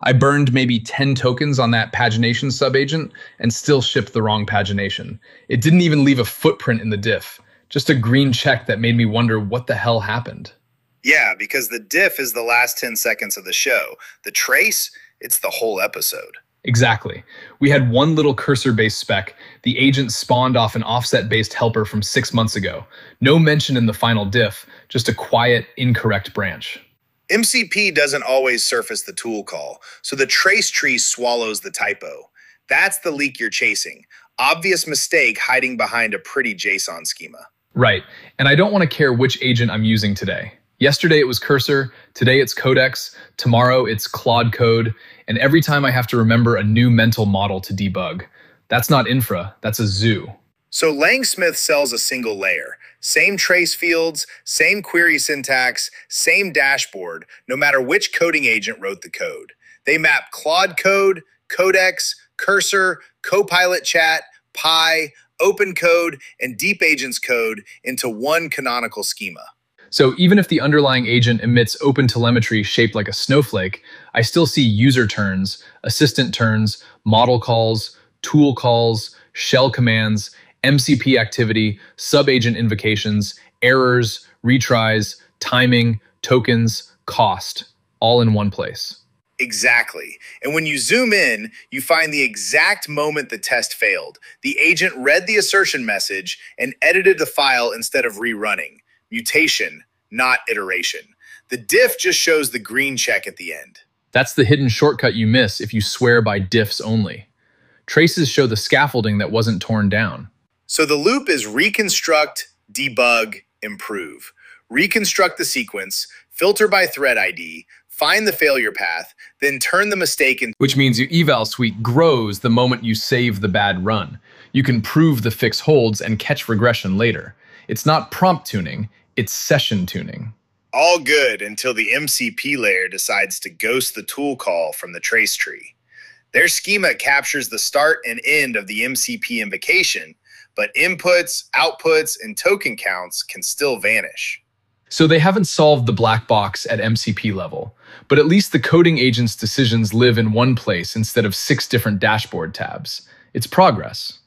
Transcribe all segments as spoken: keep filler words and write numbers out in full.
I burned maybe ten tokens on that pagination subagent and still shipped the wrong pagination. It didn't even leave a footprint in the diff, just a green check that made me wonder what the hell happened. Yeah, because the diff is the last ten seconds of the show. The trace, it's the whole episode. Exactly. We had one little cursor-based spec. The agent spawned off an offset-based helper from six months ago. No mention in the final diff, just a quiet, incorrect branch. M C P doesn't always surface the tool call, so the trace tree swallows the typo. That's the leak you're chasing. Obvious mistake hiding behind a pretty JSON schema. Right, and I don't want to care which agent I'm using today. Yesterday it was Cursor, today it's Codex, tomorrow it's Claude Code, and every time I have to remember a new mental model to debug. That's not infra, that's a zoo. So Langsmith sells a single layer. Same trace fields, same query syntax, same dashboard, no matter which coding agent wrote the code. They map Claude Code, Codex, Cursor, Copilot Chat, Pi, OpenCode, and Deep Agents code into one canonical schema. So even if the underlying agent emits OpenTelemetry shaped like a snowflake, I still see user turns, assistant turns, model calls, tool calls, shell commands, M C P activity, sub-agent invocations, errors, retries, timing, tokens, cost, all in one place. Exactly. And when you zoom in, you find the exact moment the test failed. The agent read the assertion message and edited the file instead of rerunning. Mutation, not iteration. The diff just shows the green check at the end. That's the hidden shortcut you miss if you swear by diffs only. Traces show the scaffolding that wasn't torn down. So the loop is reconstruct, debug, improve. Reconstruct the sequence, filter by thread I D, find the failure path, then turn the mistake into— Which means your eval suite grows the moment you save the bad run. You can prove the fix holds and catch regression later. It's not prompt tuning, it's session tuning. All good until the M C P layer decides to ghost the tool call from the trace tree. Their schema captures the start and end of the M C P invocation, but inputs, outputs, and token counts can still vanish. So they haven't solved the black box at M C P level, but at least the coding agent's decisions live in one place instead of six different dashboard tabs. It's progress.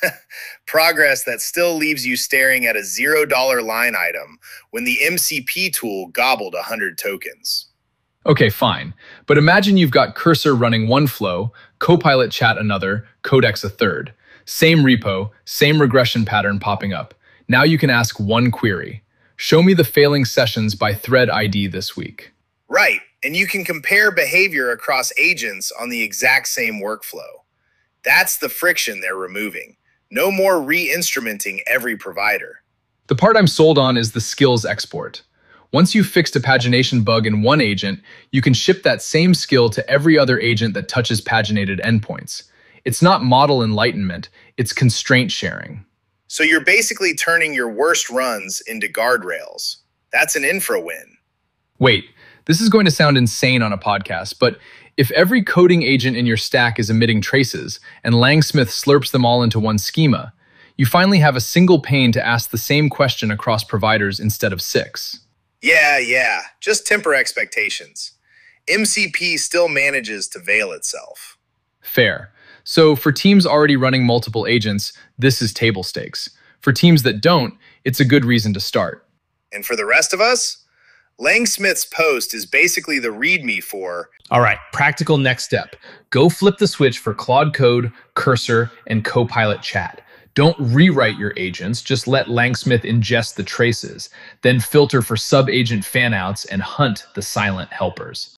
Progress that still leaves you staring at a zero dollar line item when the M C P tool gobbled one hundred tokens. Okay, fine. But imagine you've got Cursor running one flow, Copilot Chat another, Codex a third. Same repo, same regression pattern popping up. Now you can ask one query. Show me the failing sessions by thread I D this week. Right, and you can compare behavior across agents on the exact same workflow. That's the friction they're removing. No more re-instrumenting every provider. The part I'm sold on is the skills export. Once you've fixed a pagination bug in one agent, you can ship that same skill to every other agent that touches paginated endpoints. It's not model enlightenment, it's constraint sharing. So you're basically turning your worst runs into guardrails. That's an infra win. Wait, this is going to sound insane on a podcast, but if every coding agent in your stack is emitting traces and Langsmith slurps them all into one schema, you finally have a single pane to ask the same question across providers instead of six. Yeah, yeah, just temper expectations. M C P still manages to veil itself. Fair. So for teams already running multiple agents, this is table stakes. For teams that don't, it's a good reason to start. And for the rest of us, Langsmith's post is basically the README for— All right, practical next step. Go flip the switch for Claude Code, Cursor, and Copilot Chat. Don't rewrite your agents, just let Langsmith ingest the traces, then filter for sub-agent fanouts and hunt the silent helpers.